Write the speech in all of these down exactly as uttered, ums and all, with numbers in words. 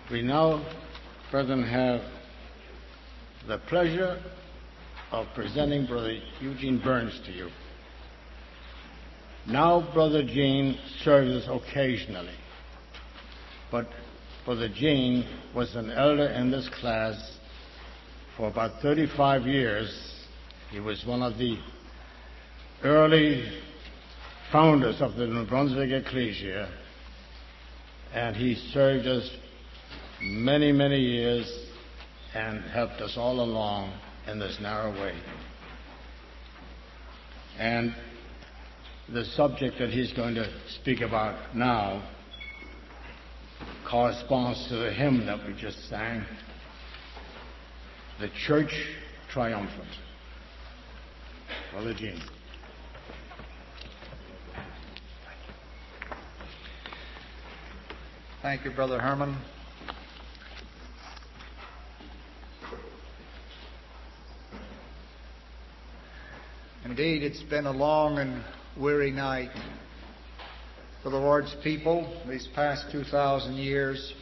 We now, brethren, have the pleasure of presenting Brother Eugene Burns to you. Now, Brother Gene serves us occasionally, but Brother Gene was an elder in this class for about thirty-five years. He was one of the early founders of the New Brunswick Ecclesia, and he served us many, many years and helped us all along in this narrow way. And the subject that he's going to speak about now corresponds to the hymn that we just sang, The Church Triumphant. Brother Gene. Thank you, Brother Herman. Indeed, it's been a long and weary night for the Lord's people these past two thousand years.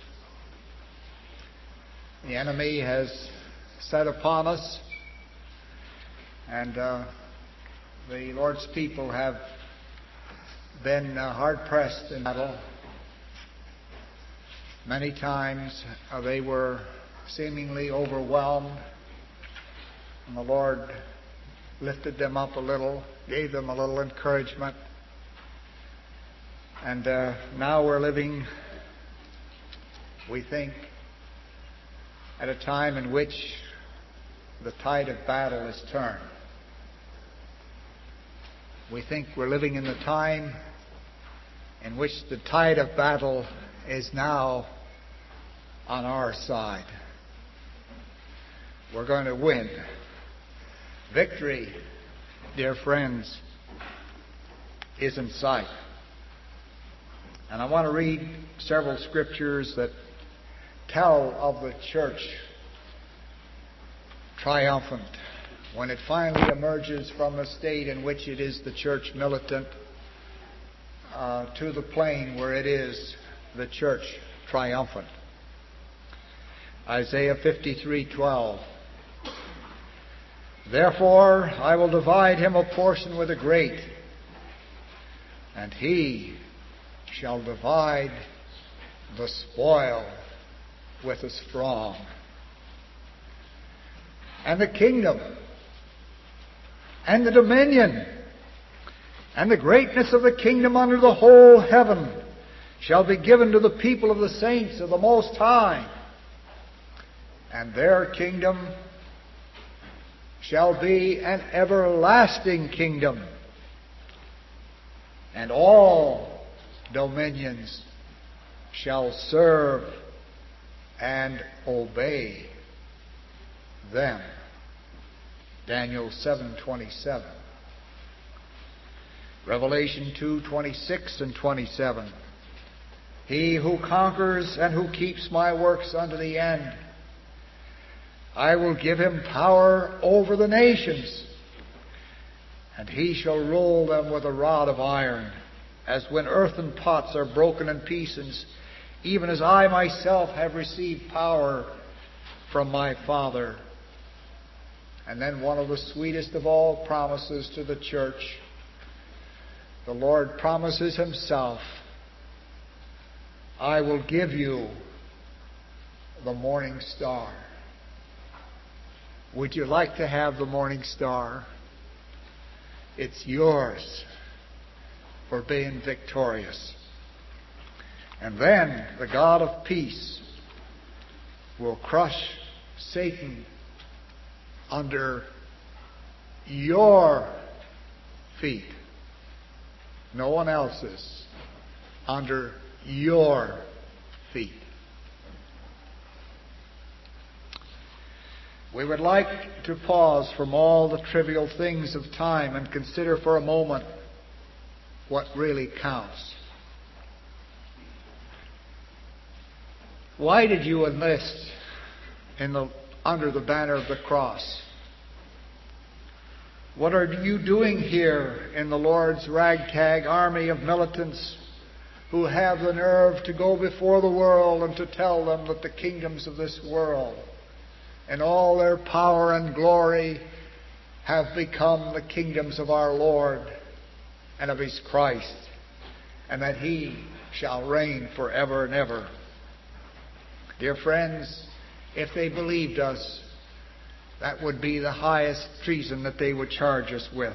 The enemy has set upon us, and uh, the Lord's people have been uh, hard-pressed in battle. Many times uh, they were seemingly overwhelmed, and the Lord lifted them up a little, gave them a little encouragement. And uh, now we're living, we think, at a time in which the tide of battle is turned. We think we're living in the time in which the tide of battle is now on our side. We're going to win. Victory, dear friends, is in sight. And I want to read several scriptures that tell of the church triumphant when it finally emerges from the state in which it is the church militant uh, to the plane where it is the church triumphant. Isaiah fifty-three twelve. Therefore I will divide him a portion with the great, and he shall divide the spoil with the strong. And the kingdom, and the dominion, and the greatness of the kingdom under the whole heaven shall be given to the people of the saints of the Most High, and their kingdom shall be an everlasting kingdom, and all dominions shall serve and obey them. Daniel seven twenty-seven. Revelation two twenty-six and twenty-seven. He who conquers and who keeps my works unto the end, I will give him power over the nations, and he shall roll them with a rod of iron, as when earthen pots are broken in pieces, even as I myself have received power from my Father. And then one of the sweetest of all promises to the church, the Lord promises himself, I will give you the morning star. Would you like to have the morning star? It's yours for being victorious. And then the God of peace will crush Satan under your feet. No one else's. Under your feet. We would like to pause from all the trivial things of time and consider for a moment what really counts. Why did you enlist in the, under the banner of the cross? What are you doing here in the Lord's ragtag army of militants who have the nerve to go before the world and to tell them that the kingdoms of this world and all their power and glory have become the kingdoms of our Lord and of His Christ, and that He shall reign forever and ever. Dear friends, if they believed us, that would be the highest treason that they would charge us with.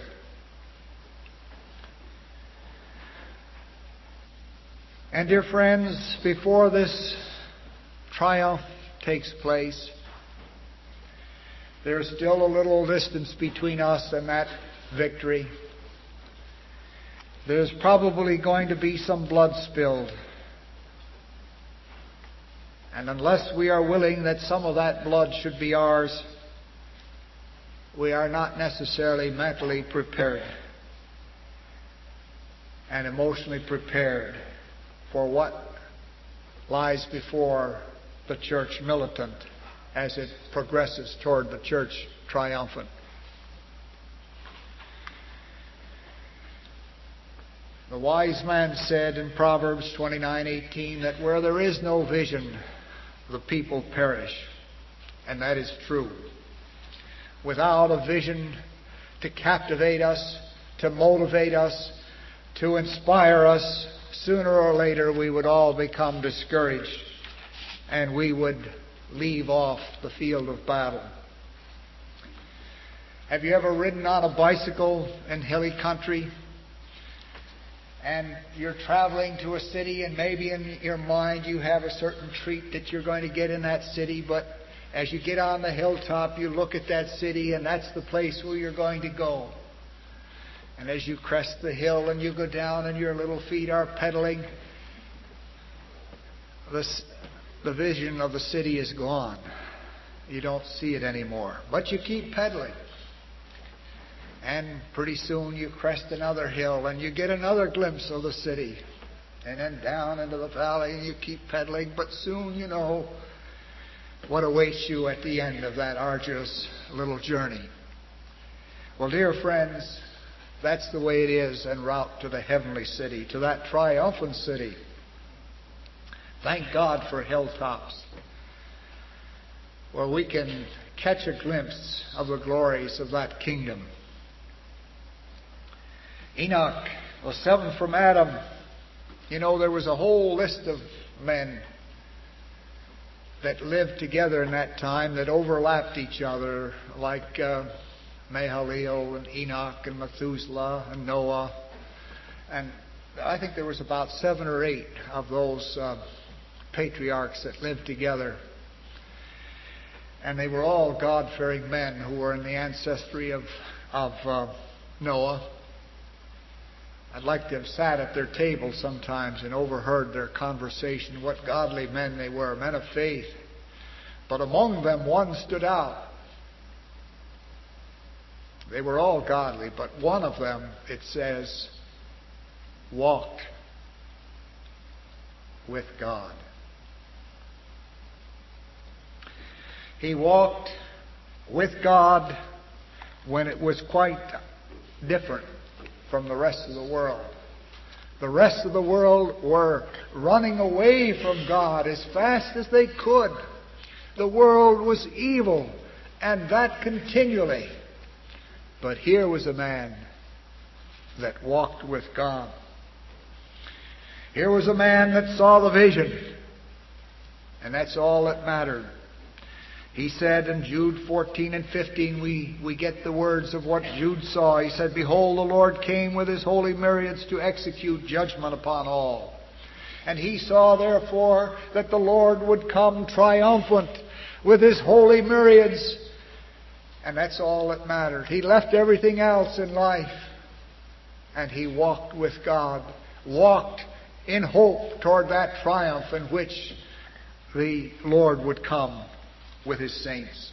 And dear friends, before this triumph takes place, there's still a little distance between us and that victory. There's probably going to be some blood spilled. And unless we are willing that some of that blood should be ours, we are not necessarily mentally prepared and emotionally prepared for what lies before the church militant as it progresses toward the church triumphant. The wise man said in Proverbs twenty-nine eighteen that where there is no vision, the people perish. And that is true. Without a vision to captivate us, to motivate us, to inspire us, sooner or later we would all become discouraged and we would leave off the field of battle. Have you ever ridden on a bicycle in hilly country and you're traveling to a city and maybe in your mind you have a certain treat that you're going to get in that city, but as you get on the hilltop you look at that city and that's the place where you're going to go. And as you crest the hill and you go down and your little feet are pedaling, this, the vision of the city is gone. You don't see it anymore. But you keep pedaling. And pretty soon you crest another hill and you get another glimpse of the city. And then down into the valley and you keep pedaling. But soon you know what awaits you at the end of that arduous little journey. Well, dear friends, that's the way it is en route to the heavenly city, to that triumphant city. Thank God for hilltops, where we can catch a glimpse of the glories of that kingdom. Enoch was seventh from Adam. You know, there was a whole list of men that lived together in that time that overlapped each other, like uh, Mahalalel and Enoch and Methuselah and Noah. And I think there was about seven or eight of those uh, patriarchs that lived together. And they were all God-fearing men who were in the ancestry of, of uh, Noah. I'd like to have sat at their table sometimes and overheard their conversation, what godly men they were, men of faith. But among them one stood out. They were all godly, but one of them, it says, walked with God. He walked with God when it was quite different from the rest of the world. The rest of the world were running away from God as fast as they could. The world was evil, and that continually. But here was a man that walked with God. Here was a man that saw the vision. And that's all that mattered. He said in Jude fourteen and fifteen, we, we get the words of what Jude saw. He said, "Behold, the Lord came with His holy myriads to execute judgment upon all. And he saw, therefore, that the Lord would come triumphant with His holy myriads." And that's all that mattered. He left everything else in life. And he walked with God. Walked in hope toward that triumph in which the Lord would come with His saints.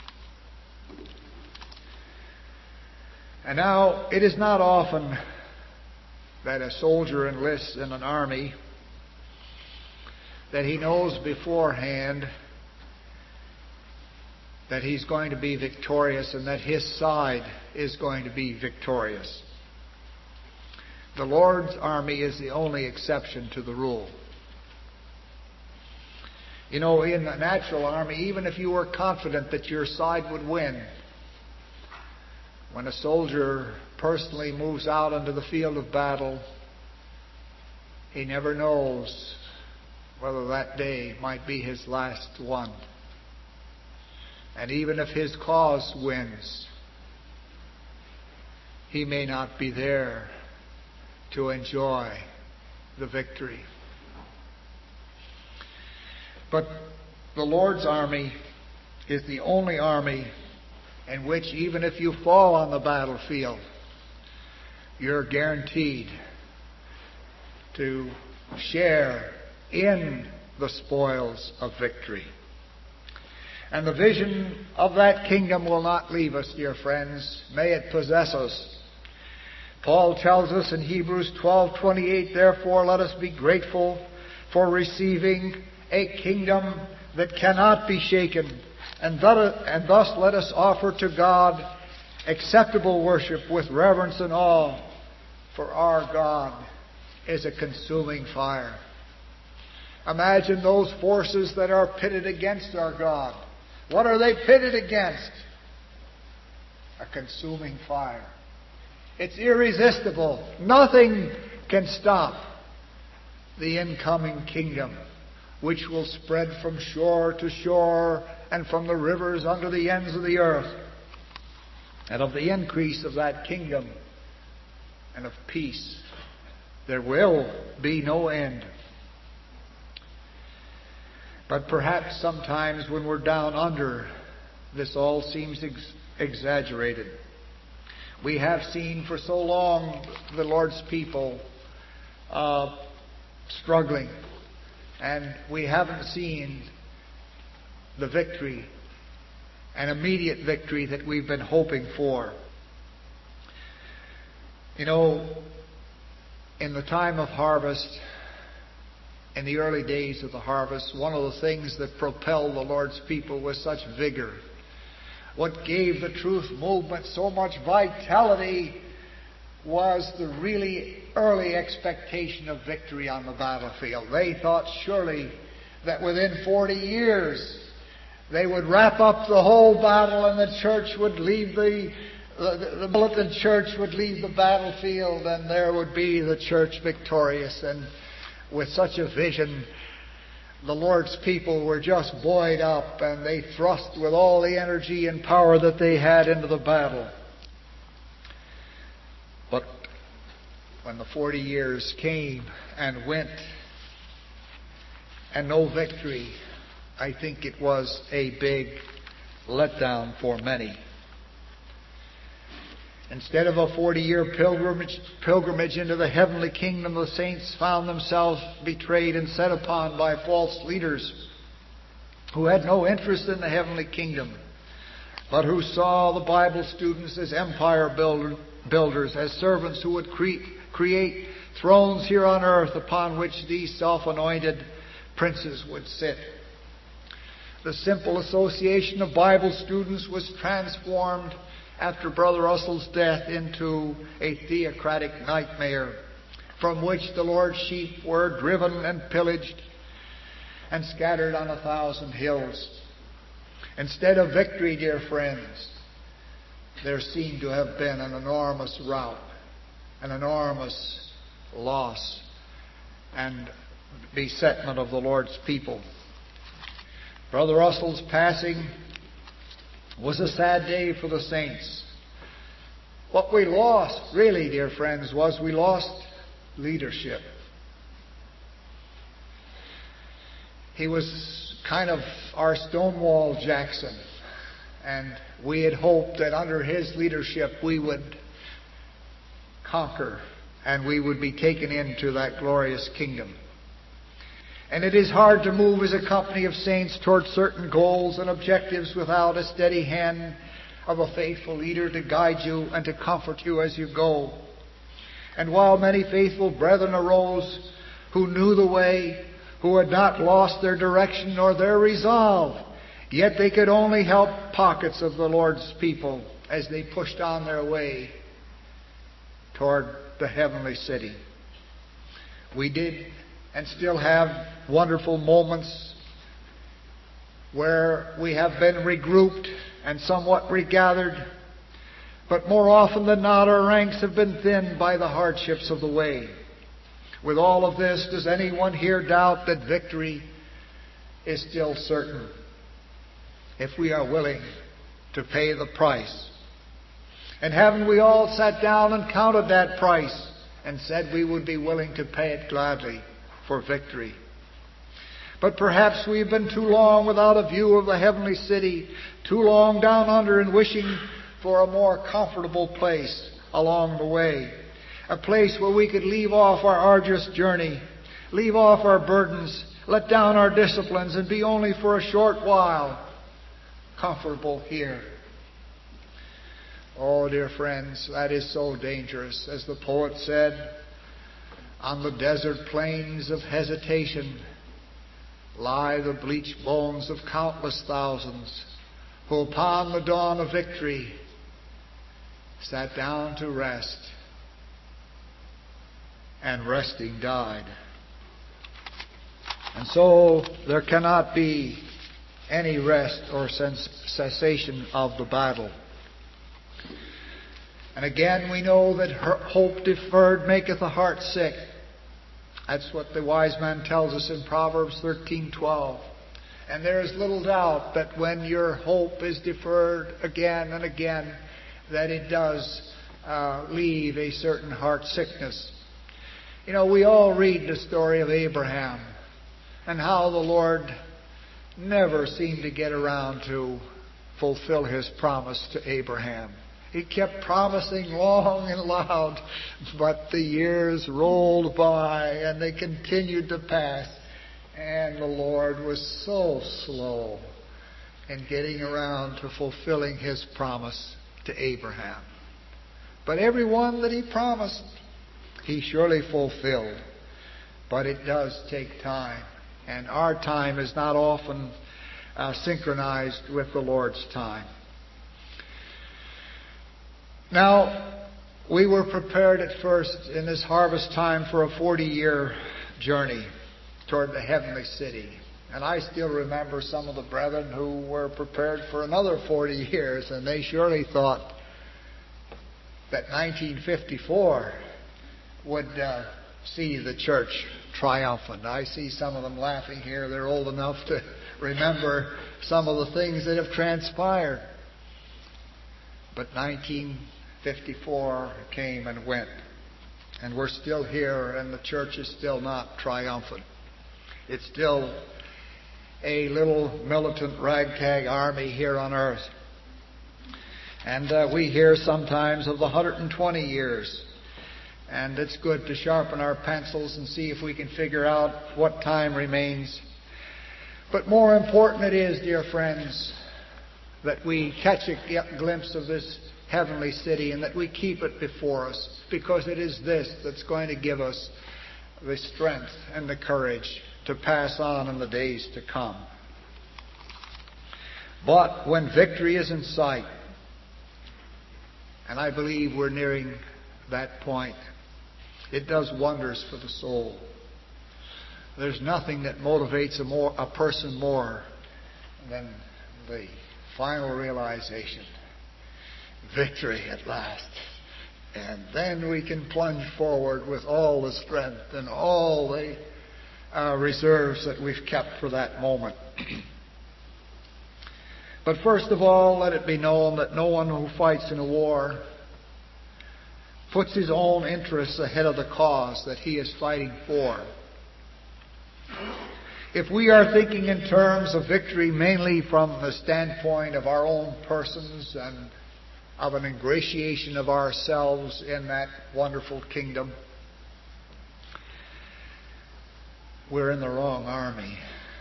And now, it is not often that a soldier enlists in an army that he knows beforehand that he's going to be victorious and that his side is going to be victorious. The Lord's army is the only exception to the rule. You know, in a natural army, even if you were confident that your side would win, when a soldier personally moves out into the field of battle, he never knows whether that day might be his last one. And even if his cause wins, he may not be there to enjoy the victory. But the Lord's army is the only army in which, even if you fall on the battlefield, you're guaranteed to share in the spoils of victory. And the vision of that kingdom will not leave us, dear friends. May it possess us. Paul tells us in Hebrews twelve twenty-eight, therefore let us be grateful for receiving a kingdom that cannot be shaken, and thus let us offer to God acceptable worship with reverence and awe, for our God is a consuming fire. Imagine those forces that are pitted against our God. What are they pitted against? A consuming fire. It's irresistible. Nothing can stop the incoming kingdom, which will spread from shore to shore and from the rivers unto the ends of the earth. And of the increase of that kingdom and of peace, there will be no end. But perhaps sometimes when we're down under, this all seems ex- exaggerated. We have seen for so long the Lord's people uh, struggling, and we haven't seen the victory, an immediate victory that we've been hoping for. You know, in the time of harvest, in the early days of the harvest, one of the things that propelled the Lord's people with such vigor, what gave the truth movement so much vitality, was the really early expectation of victory on the battlefield. They thought surely that within forty years they would wrap up the whole battle and the church would leave the, the, the militant church would leave the battlefield and there would be the church victorious. And with such a vision, the Lord's people were just buoyed up and they thrust with all the energy and power that they had into the battle. But when the forty years came and went and no victory, I think it was a big letdown for many. Instead of a forty-year pilgrimage, pilgrimage into the heavenly kingdom, the saints found themselves betrayed and set upon by false leaders who had no interest in the heavenly kingdom, but who saw the Bible students as empire builder, builders, as servants who would cre- create thrones here on earth upon which these self-anointed princes would sit. The simple association of Bible students was transformed after Brother Russell's death into a theocratic nightmare from which the Lord's sheep were driven and pillaged and scattered on a thousand hills. Instead of victory, dear friends, there seemed to have been an enormous rout, an enormous loss and besetment of the Lord's people. Brother Russell's passing was a sad day for the saints. What we lost, really, dear friends, was we lost leadership. He was kind of our Stonewall Jackson, and we had hoped that under his leadership we would conquer and we would be taken into that glorious kingdom. And it is hard to move as a company of saints towards certain goals and objectives without a steady hand of a faithful leader to guide you and to comfort you as you go. And while many faithful brethren arose who knew the way, who had not lost their direction nor their resolve, yet they could only help pockets of the Lord's people as they pushed on their way toward the heavenly city. We did and still have wonderful moments where we have been regrouped and somewhat regathered, but more often than not our ranks have been thinned by the hardships of the way. With all of this, does anyone here doubt that victory is still certain if we are willing to pay the price? And haven't we all sat down and counted that price and said we would be willing to pay it gladly for victory? But perhaps we've been too long without a view of the heavenly city, too long down under and wishing for a more comfortable place along the way. A place where we could leave off our arduous journey, leave off our burdens, let down our disciplines, and be only for a short while comfortable here. Oh, dear friends, that is so dangerous. As the poet said, on the desert plains of hesitation lie the bleached bones of countless thousands who upon the dawn of victory sat down to rest, and resting died. And so there cannot be any rest or cessation of the battle. And again we know that hope deferred maketh the heart sick. That's what the wise man tells us in Proverbs thirteen twelve. And there is little doubt that when your hope is deferred again and again, that it does uh, leave a certain heart sickness. You know, we all read the story of Abraham and how the Lord never seemed to get around to fulfill His promise to Abraham. He kept promising long and loud, but the years rolled by and they continued to pass. And the Lord was so slow in getting around to fulfilling His promise to Abraham. But every one that He promised, He surely fulfilled. But it does take time. And our time is not often uh, synchronized with the Lord's time. Now, we were prepared at first in this harvest time for a forty-year journey toward the heavenly city. And I still remember some of the brethren who were prepared for another forty years, and they surely thought that nineteen fifty-four would uh, see the church triumphant. I see some of them laughing here. They're old enough to remember some of the things that have transpired. But nineteen fifty-four came and went, and we're still here, and the church is still not triumphant. It's still a little militant ragtag army here on earth. And uh, we hear sometimes of the one hundred twenty years. And it's good to sharpen our pencils and see if we can figure out what time remains. But more important it is, dear friends, that we catch a glimpse of this heavenly city and that we keep it before us, because it is this that's going to give us the strength and the courage to pass on in the days to come. But when victory is in sight, and I believe we're nearing that point, it does wonders for the soul. There's nothing that motivates a, more, a person more than the final realization, victory at last. And then we can plunge forward with all the strength and all the uh, reserves that we've kept for that moment. But first of all, let it be known that no one who fights in a war puts his own interests ahead of the cause that he is fighting for. If we are thinking in terms of victory mainly from the standpoint of our own persons and of an ingratiation of ourselves in that wonderful kingdom, we're in the wrong army.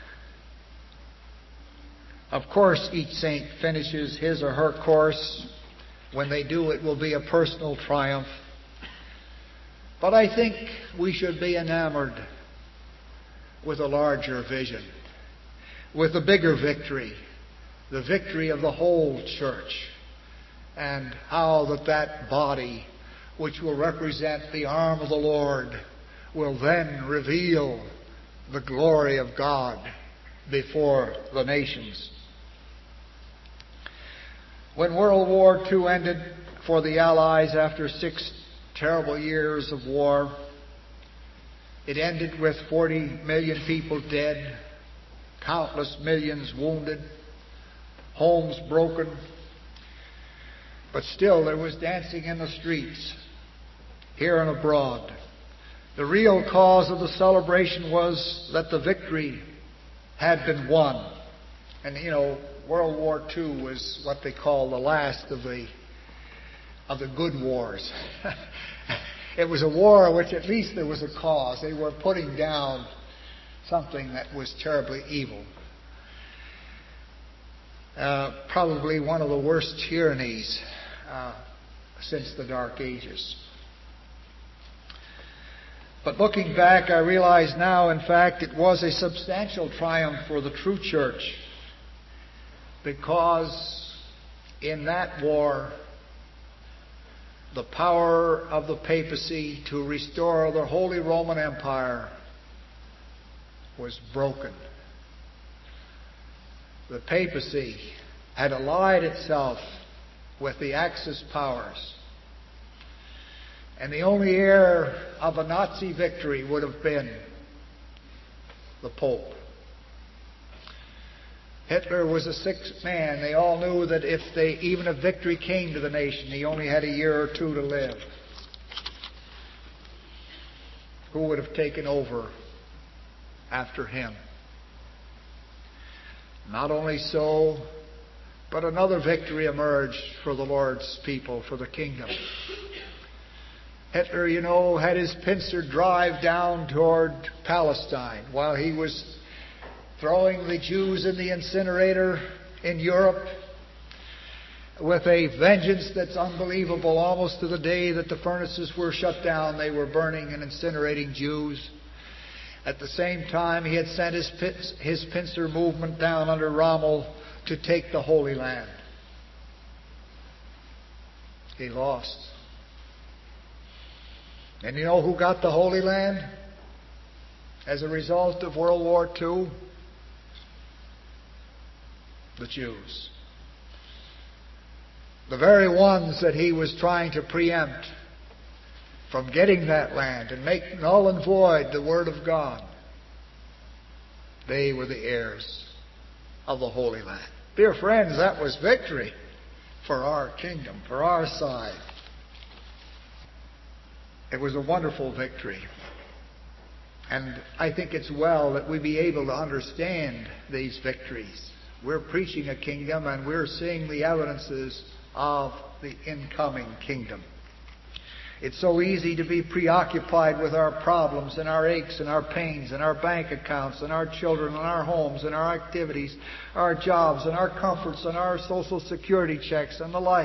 Of course, each saint finishes his or her course. When they do, it will be a personal triumph. But I think we should be enamored with a larger vision, with a bigger victory, the victory of the whole church, and how that that body which will represent the arm of the Lord, will then reveal the glory of God before the nations. When World War Two ended for the Allies after six terrible years of war, it ended with forty million people dead, countless millions wounded, homes broken. But still there was dancing in the streets, here and abroad. The real cause of the celebration was that the victory had been won. And you know, World War Two was what they call the last of the of the good wars. It was a war which at least there was a cause. They were putting down something that was terribly evil. Uh, probably one of the worst tyrannies uh, since the Dark Ages. But looking back, I realize now, in fact, it was a substantial triumph for the true church, because in that war, the power of the papacy to restore the Holy Roman Empire was broken. The papacy had allied itself with the Axis powers, and the only heir of a Nazi victory would have been the Pope. Hitler was a sick man. They all knew that if they, even if victory came to the nation, he only had a year or two to live. Who would have taken over after him? Not only so, but another victory emerged for the Lord's people, for the kingdom. Hitler, you know, had his pincer drive down toward Palestine while he was throwing the Jews in the incinerator in Europe with a vengeance that's unbelievable. Almost to the day that the furnaces were shut down, they were burning and incinerating Jews. At the same time, he had sent his, his pincer movement down under Rommel to take the Holy Land. He lost. And you know who got the Holy Land as a result of World War Two? The Jews. The very ones that he was trying to preempt from getting that land and make null and void the Word of God. They were the heirs of the Holy Land. Dear friends, that was victory for our kingdom, for our side. It was a wonderful victory. And I think it's well that we be able to understand these victories. We're preaching a kingdom, and we're seeing the evidences of the incoming kingdom. It's so easy to be preoccupied with our problems and our aches and our pains and our bank accounts and our children and our homes and our activities, our jobs and our comforts and our social security checks and the like,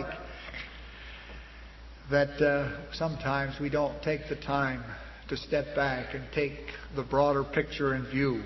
that uh, sometimes we don't take the time to step back and take the broader picture in view.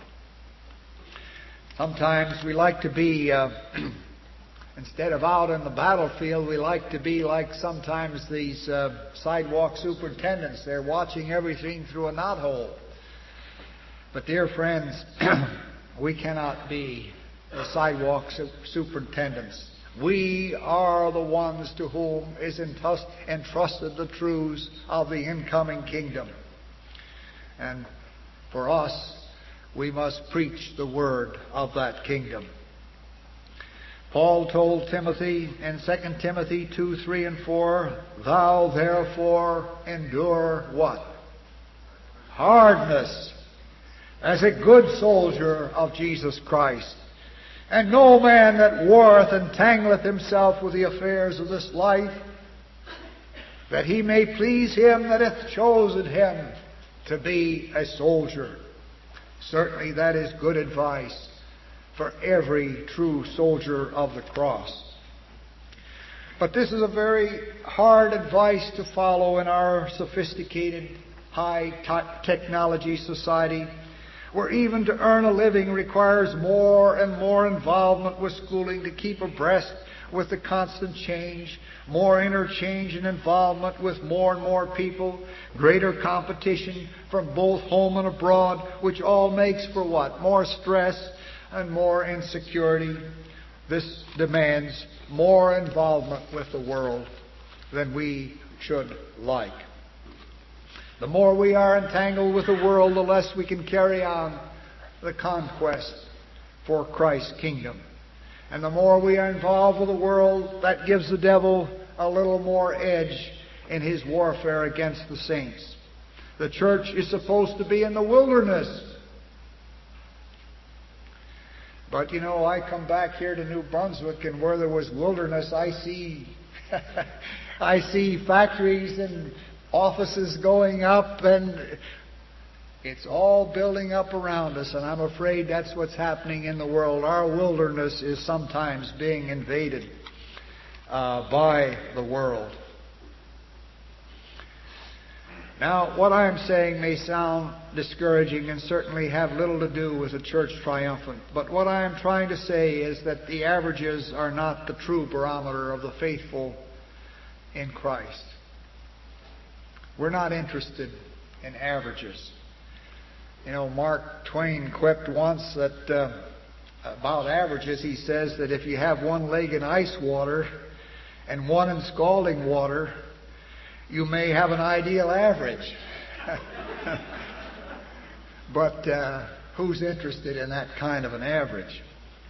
Sometimes we like to be, uh, instead of out in the battlefield, we like to be like sometimes these uh, sidewalk superintendents. They're watching everything through a knothole. But dear friends, we cannot be the sidewalk su- superintendents. We are the ones to whom is entrusted the truths of the incoming kingdom. And for us, we must preach the word of that kingdom. Paul told Timothy in Second Timothy two, three, and four, "Thou therefore endure" what? Hardness, as a good soldier of Jesus Christ. And no man that warreth entangleth himself with the affairs of this life, that he may please him that hath chosen him to be a soldier. Certainly that is good advice for every true soldier of the cross. But this is a very hard advice to follow in our sophisticated, high technology society, where even to earn a living requires more and more involvement with schooling to keep abreast with the constant change, more interchange and involvement with more and more people, greater competition from both home and abroad, which all makes for what? More stress and more insecurity. This demands more involvement with the world than we should like. The more we are entangled with the world, the less we can carry on the conquest for Christ's kingdom. And the more we are involved with the world, that gives the devil a little more edge in his warfare against the saints. The church is supposed to be in the wilderness. But you know, I come back here to New Brunswick, and where there was wilderness, I see I see factories and offices going up, and it's all building up around us, and I'm afraid that's what's happening in the world. Our wilderness is sometimes being invaded uh, by the world. Now, what I'm saying may sound discouraging and certainly have little to do with the church triumphant, but what I am trying to say is that the averages are not the true barometer of the faithful in Christ. We're not interested in averages. You know, Mark Twain quipped once that uh, about averages, he says that if you have one leg in ice water and one in scalding water, you may have an ideal average. But uh, who's interested in that kind of an average?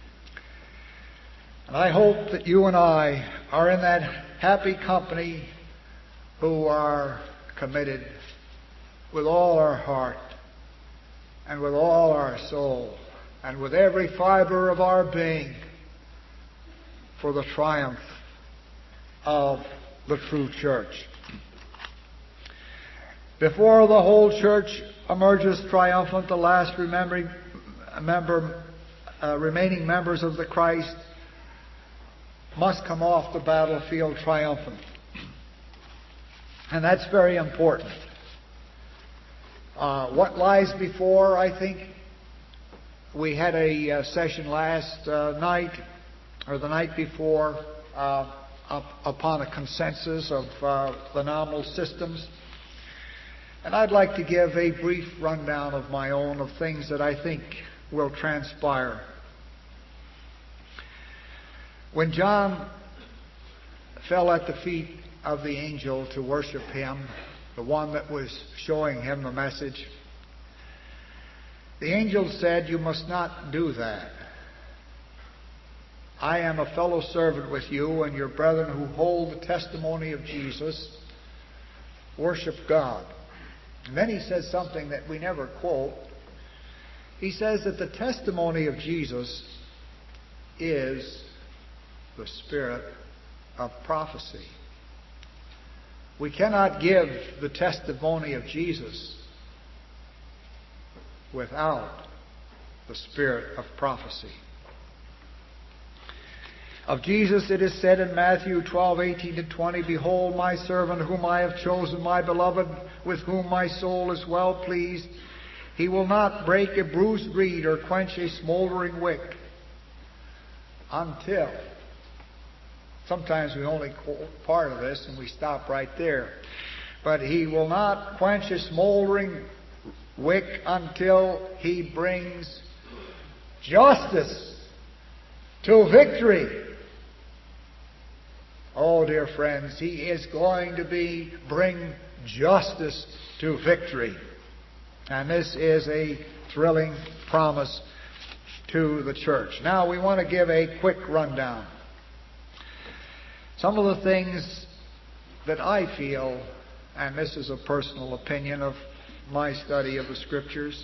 And I hope that you and I are in that happy company who are committed with all our heart and with all our soul and with every fiber of our being for the triumph of the true church. Before the whole church emerges triumphant, the last remembering member, uh, remaining members of the Christ must come off the battlefield triumphant. And that's very important. Uh, what lies before, I think, we had a uh, session last uh, night, or the night before, uh, up, upon a consensus of uh, the nominal systems. And I'd like to give a brief rundown of my own of things that I think will transpire. When John fell at the feet of the angel to worship him, the one that was showing him the message, the angel said, "You must not do that. I am a fellow servant with you and your brethren who hold the testimony of Jesus. Worship God." And then he says something that we never quote. He says that the testimony of Jesus is the spirit of prophecy. We cannot give the testimony of Jesus without the spirit of prophecy. Of Jesus it is said in Matthew twelve, eighteen to twenty, "Behold my servant whom I have chosen, my beloved, with whom my soul is well pleased. He will not break a bruised reed or quench a smoldering wick until..." Sometimes we only quote part of this and we stop right there. But he will not quench a smoldering wick until he brings justice to victory. Oh, dear friends, he is going to be bring justice to victory. And this is a thrilling promise to the church. Now we want to give a quick rundown. Some of the things that I feel, and this is a personal opinion of my study of the Scriptures,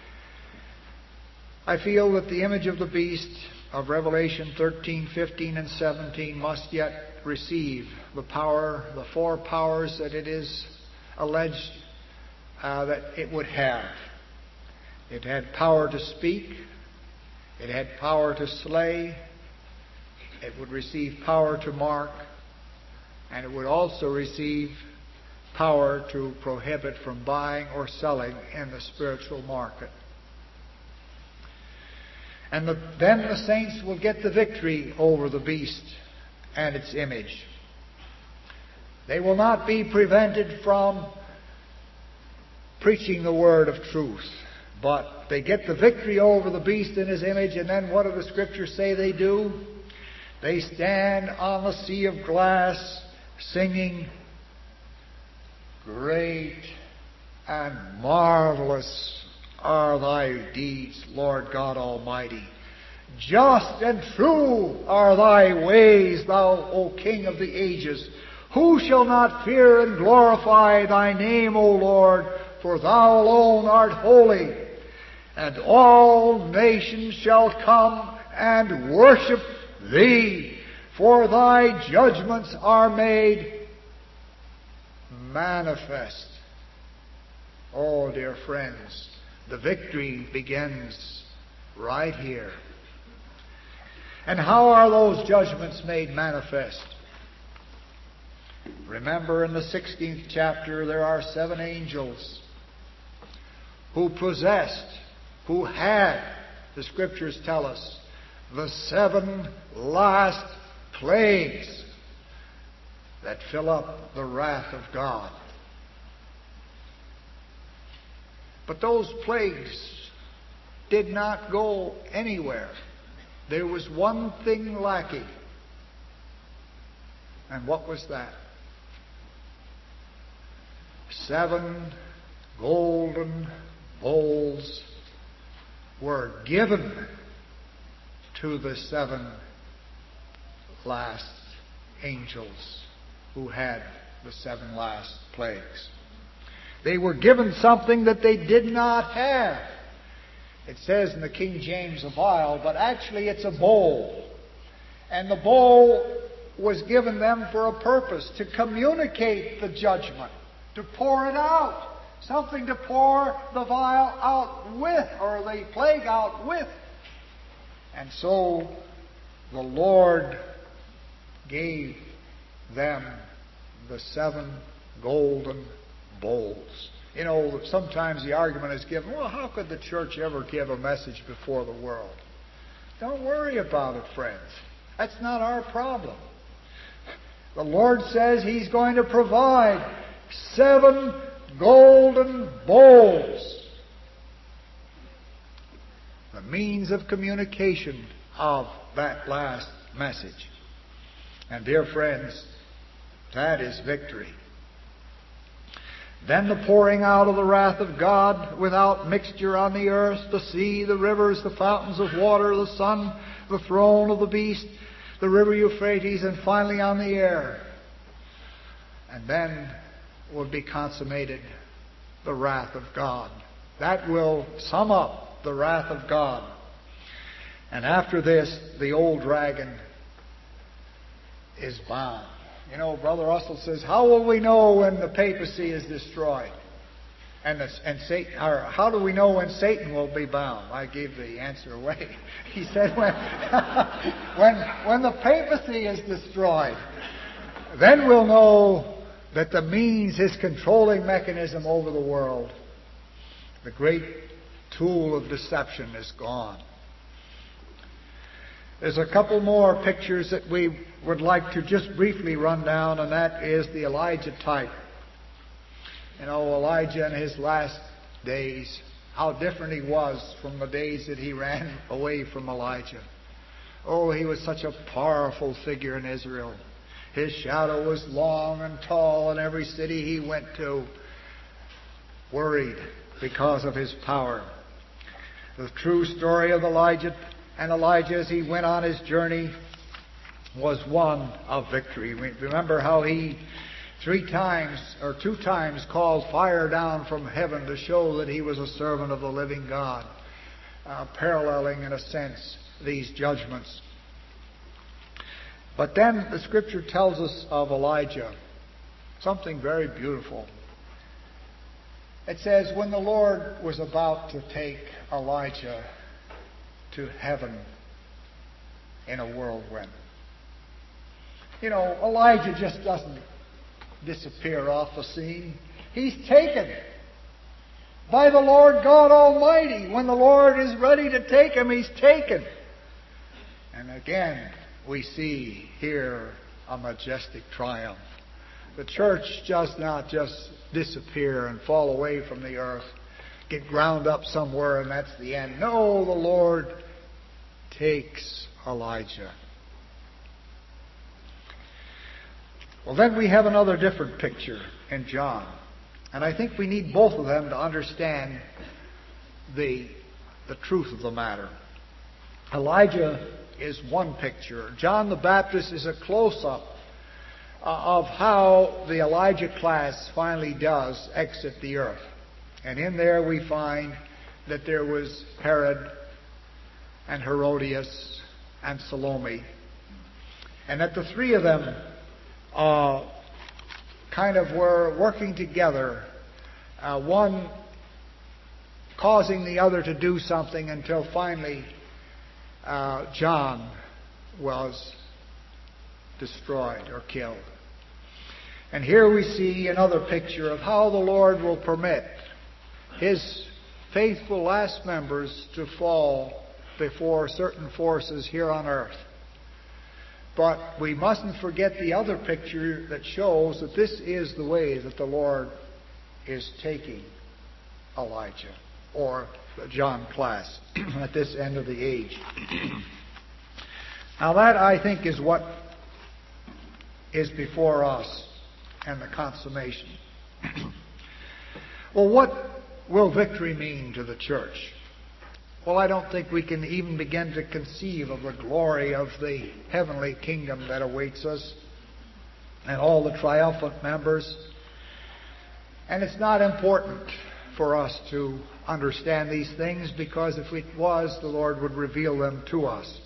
I feel that the image of the beast of Revelation thirteen, fifteen, and seventeen must yet receive the power, the four powers that it is alleged uh, that it would have. It had power to speak. It had power to slay. It would receive power to mark. And it would also receive power to prohibit from buying or selling in the spiritual market. And the, then the saints will get the victory over the beast and its image. They will not be prevented from preaching the word of truth, but they get the victory over the beast and his image, and then what do the Scriptures say they do? They stand on the sea of glass singing, "Great and marvelous are thy deeds, Lord God Almighty. Just and true are thy ways, thou, O King of the ages. Who shall not fear and glorify thy name, O Lord? For thou alone art holy. And all nations shall come and worship thee, for thy judgments are made manifest." Oh, dear friends, the victory begins right here. And how are those judgments made manifest? Remember, in the sixteenth chapter, there are seven angels who possessed, who had, the Scriptures tell us, the seven last plagues that fill up the wrath of God. But those plagues did not go anywhere. There was one thing lacking. And what was that? Seven golden bowls were given to the seven last angels who had the seven last plagues. They were given something that they did not have. It says in the King James a vial, but actually it's a bowl. And the bowl was given them for a purpose, to communicate the judgment, to pour it out. Something to pour the vial out with, or the plague out with. And so the Lord gave them the seven golden bowls. You know, sometimes the argument is given, well, how could the church ever give a message before the world? Don't worry about it, friends. That's not our problem. The Lord says He's going to provide seven golden bowls, the means of communication of that last message. And dear friends, that is victory. Then the pouring out of the wrath of God without mixture on the earth, the sea, the rivers, the fountains of water, the sun, the throne of the beast, the river Euphrates, and finally on the air. And then will be consummated the wrath of God. That will sum up the wrath of God. And after this, the old dragon is bound. You know, Brother Russell says, how will we know when the papacy is destroyed? And, the, and Satan, or how do we know when Satan will be bound? I gave the answer away. He said, when, when, when the papacy is destroyed, then we'll know that the means, his controlling mechanism over the world, the great tool of deception, is gone. There's a couple more pictures that we would like to just briefly run down, and that is the Elijah type. You know, Elijah in his last days, how different he was from the days that he ran away from Elijah. Oh, he was such a powerful figure in Israel. His shadow was long and tall in every city he went to, worried because of his power. The true story of Elijah and Elijah as he went on his journey was one of victory. Remember how he three times or two times called fire down from heaven to show that he was a servant of the living God, uh, paralleling in a sense these judgments. But then the Scripture tells us of Elijah something very beautiful. It says, when the Lord was about to take Elijah to heaven in a whirlwind. You know, Elijah just doesn't disappear off the scene. He's taken by the Lord God Almighty. When the Lord is ready to take him, He's taken. And again, we see here a majestic triumph. The church does not just disappear and fall away from the earth, get ground up somewhere, and that's the end. No, the Lord takes Elijah. Well, then we have another different picture in John. And I think we need both of them to understand the, the truth of the matter. Elijah is one picture. John the Baptist is a close-up of how the Elijah class finally does exit the earth. And in there we find that there was Herod and Herodias and Salome. And that the three of them uh, kind of were working together, uh, one causing the other to do something until finally uh, John was destroyed or killed. And here we see another picture of how the Lord will permit His faithful last members to fall before certain forces here on earth. But we mustn't forget the other picture that shows that this is the way that the Lord is taking Elijah, or the John class, at this end of the age. Now that, I think, is what is before us and the consummation. Well, what will victory mean to the church? Well, I don't think we can even begin to conceive of the glory of the heavenly kingdom that awaits us and all the triumphant members. And it's not important for us to understand these things, because if it was, the Lord would reveal them to us.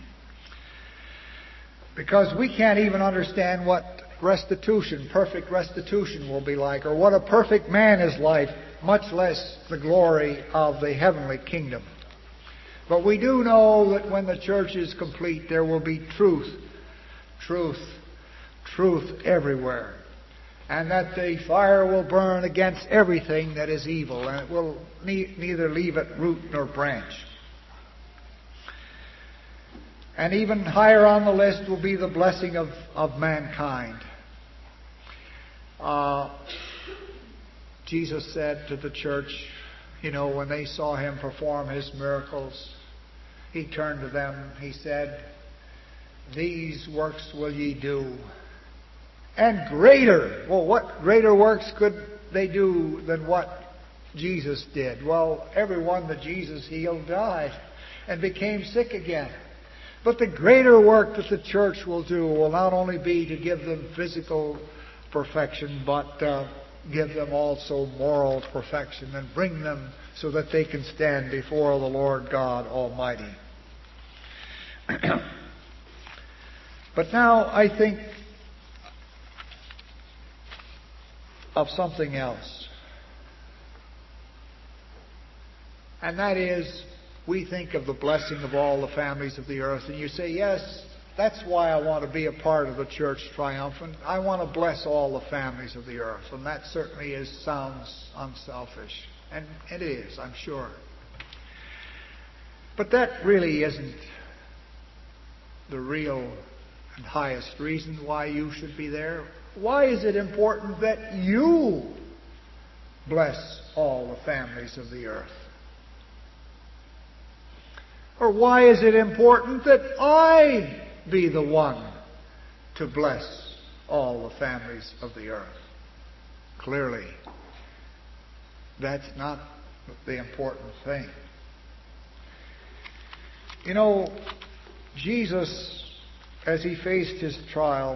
Because we can't even understand what restitution, perfect restitution, will be like, or what a perfect man is like, much less the glory of the heavenly kingdom. But we do know that when the church is complete, there will be truth, truth, truth everywhere. And that the fire will burn against everything that is evil, and it will ne- neither leave it root nor branch. And even higher on the list will be the blessing of, of mankind. Uh, Jesus said to the church, you know, when they saw Him perform His miracles, He turned to them, He said, "These works will ye do, and greater." Well, what greater works could they do than what Jesus did? Well, everyone that Jesus healed died and became sick again. But the greater work that the church will do will not only be to give them physical perfection, but uh, give them also moral perfection and bring them so that they can stand before the Lord God Almighty. But now I think of something else. And that is, we think of the blessing of all the families of the earth. And you say, yes, that's why I want to be a part of the church triumphant. I want to bless all the families of the earth. And that certainly is, sounds unselfish. And it is, I'm sure. But that really isn't the real and highest reason why you should be there. Why is it important that you bless all the families of the earth? Or why is it important that I be the one to bless all the families of the earth? Clearly, that's not the important thing. You know, Jesus, as He faced His trial,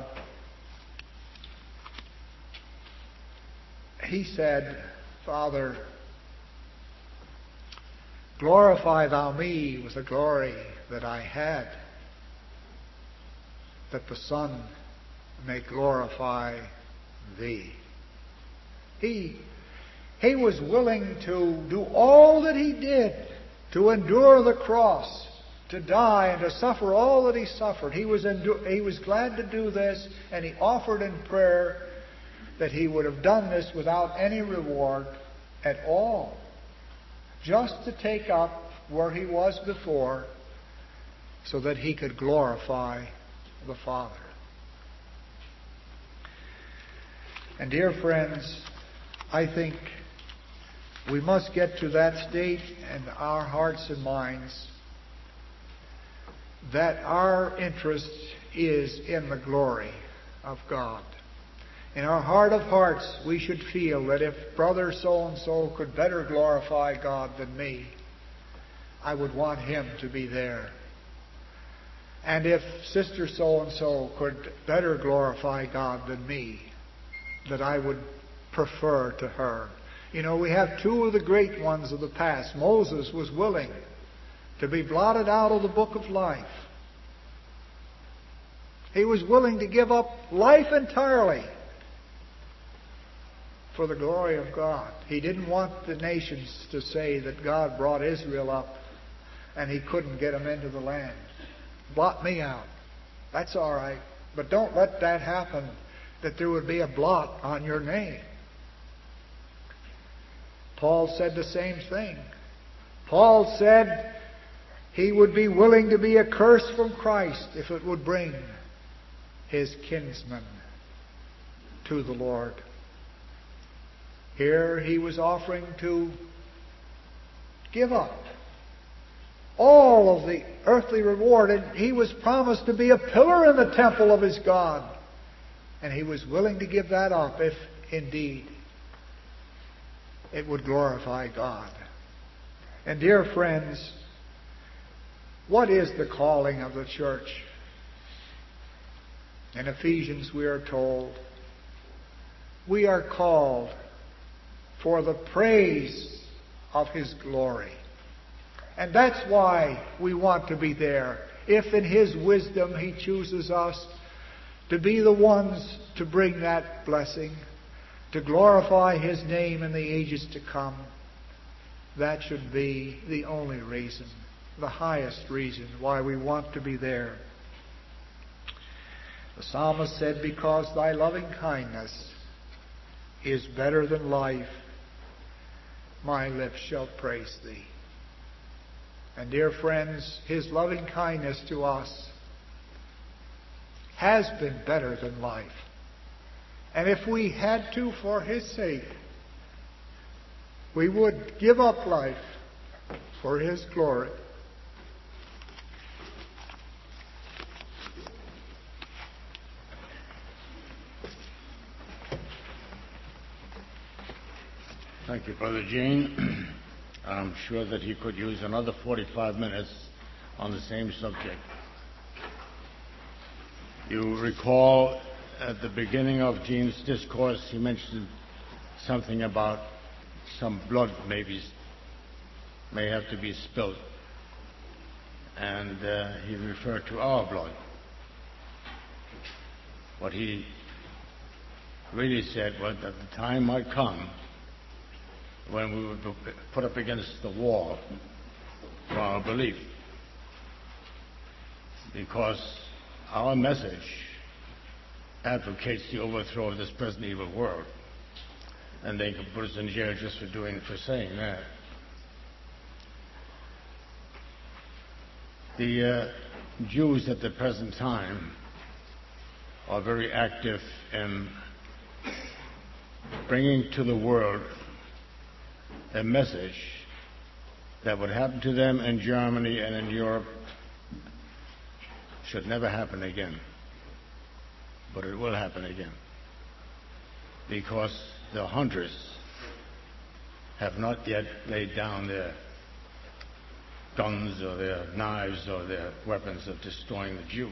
He said, "Father, glorify Thou me with the glory that I had, that the Son may glorify Thee." He, he was willing to do all that He did, to endure the cross, to die and to suffer all that He suffered. He was, endu- he was glad to do this, and He offered in prayer that He would have done this without any reward at all, just to take up where He was before, so that he could glorify the Father. And dear friends, I think we must get to that state in our hearts and minds that our interest is in the glory of God. In our heart of hearts, we should feel that if brother so-and-so could better glorify God than me, I would want him to be there. And if sister so-and-so could better glorify God than me, that I would prefer to her. You know, we have two of the great ones of the past. Moses was willing to be blotted out of the book of life. He was willing to give up life entirely for the glory of God. He didn't want the nations to say that God brought Israel up and he couldn't get them into the land. Blot me out. That's all right. But don't let that happen, that there would be a blot on your name. Paul said the same thing. Paul said he would be willing to be accursed from Christ if it would bring his kinsmen to the Lord. Here he was offering to give up all of the earthly reward, and he was promised to be a pillar in the temple of his God. And he was willing to give that up if indeed it would glorify God. And dear friends, what is the calling of the church? In Ephesians we are told, we are called for the praise of His glory. And that's why we want to be there. If in His wisdom He chooses us to be the ones to bring that blessing, to glorify His name in the ages to come, that should be the only reason, the highest reason why we want to be there. The psalmist said, because thy loving kindness is better than life, my lips shall praise thee. And dear friends, His loving kindness to us has been better than life. And if we had to, for His sake, we would give up life for His glory. Thank you, Brother Gene. I'm sure that he could use another forty-five minutes on the same subject. You recall at the beginning of Gene's discourse, he mentioned something about some blood maybe may have to be spilled. And uh, he referred to our blood. What he really said was that the time might come when we would be put up against the wall for our belief. Because our message advocates the overthrow of this present evil world. And they could put us in jail just for doing, for saying that. The uh, Jews at the present time are very active in bringing to the world a message that would happen to them in Germany and in Europe should never happen again. But it will happen again. Because the hunters have not yet laid down their guns or their knives or their weapons of destroying the Jews.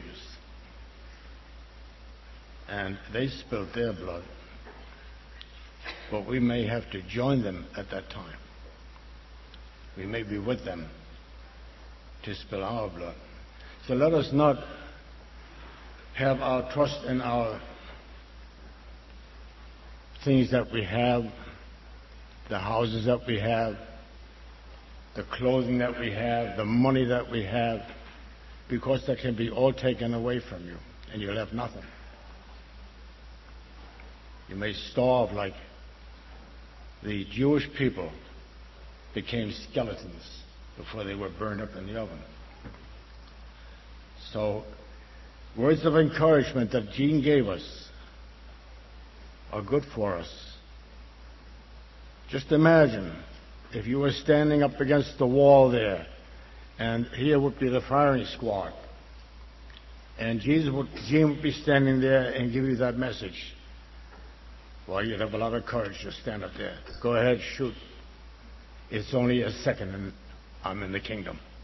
And they spilled their blood. But we may have to join them at that time. We may be with them to spill our blood. So let us not have our trust in our things that we have, the houses that we have, the clothing that we have, the money that we have, because that can be all taken away from you and you'll have nothing. You may starve like the Jewish people became skeletons before they were burned up in the oven. So, words of encouragement that Gene gave us are good for us. Just imagine if you were standing up against the wall there, and here would be the firing squad, and Jesus would, Gene would be standing there and give you that message. Well, you'd have a lot of courage to stand up there. Go ahead, shoot. It's only a second and I'm in the kingdom.